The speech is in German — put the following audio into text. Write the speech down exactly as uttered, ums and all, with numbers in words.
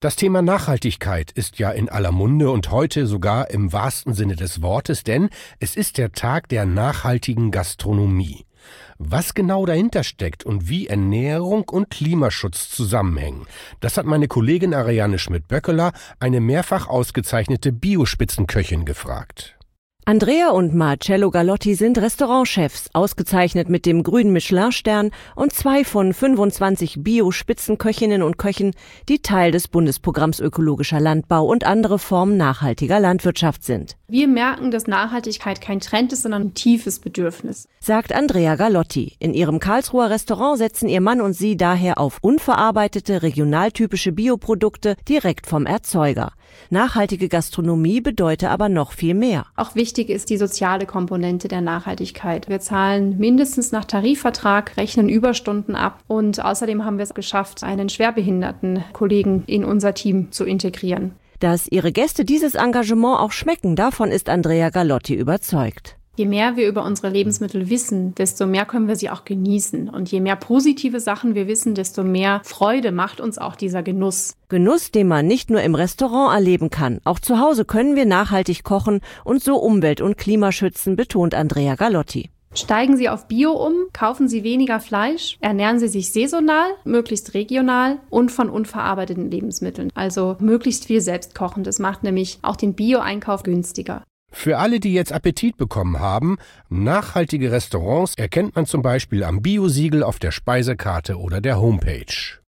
Das Thema Nachhaltigkeit ist ja in aller Munde und heute sogar im wahrsten Sinne des Wortes, denn es ist der Tag der nachhaltigen Gastronomie. Was genau dahinter steckt und wie Ernährung und Klimaschutz zusammenhängen, das hat meine Kollegin Ariane Schmidt-Böckeler, eine mehrfach ausgezeichnete Biospitzenköchin, gefragt. Andrea und Marcello Galotti sind Restaurantchefs, ausgezeichnet mit dem grünen Michelin-Stern und zwei von fünfundzwanzig Bio-Spitzenköchinnen und Köchen, die Teil des Bundesprogramms Ökologischer Landbau und andere Formen nachhaltiger Landwirtschaft sind. Wir merken, dass Nachhaltigkeit kein Trend ist, sondern ein tiefes Bedürfnis, sagt Andrea Galotti. In ihrem Karlsruher Restaurant setzen ihr Mann und sie daher auf unverarbeitete, regionaltypische Bioprodukte direkt vom Erzeuger. Nachhaltige Gastronomie bedeutet aber noch viel mehr. Auch wichtig ist die soziale Komponente der Nachhaltigkeit. Wir zahlen mindestens nach Tarifvertrag, rechnen Überstunden ab und außerdem haben wir es geschafft, einen schwerbehinderten Kollegen in unser Team zu integrieren. Dass ihre Gäste dieses Engagement auch schmecken, davon ist Andrea Galotti überzeugt. Je mehr wir über unsere Lebensmittel wissen, desto mehr können wir sie auch genießen. Und je mehr positive Sachen wir wissen, desto mehr Freude macht uns auch dieser Genuss. Genuss, den man nicht nur im Restaurant erleben kann. Auch zu Hause können wir nachhaltig kochen und so Umwelt- und Klima schützen, betont Andrea Galotti. Steigen Sie auf Bio um, kaufen Sie weniger Fleisch, ernähren Sie sich saisonal, möglichst regional und von unverarbeiteten Lebensmitteln. Also möglichst viel selbst kochen. Das macht nämlich auch den Bio-Einkauf günstiger. Für alle, die jetzt Appetit bekommen haben, nachhaltige Restaurants erkennt man zum Beispiel am Bio-Siegel auf der Speisekarte oder der Homepage.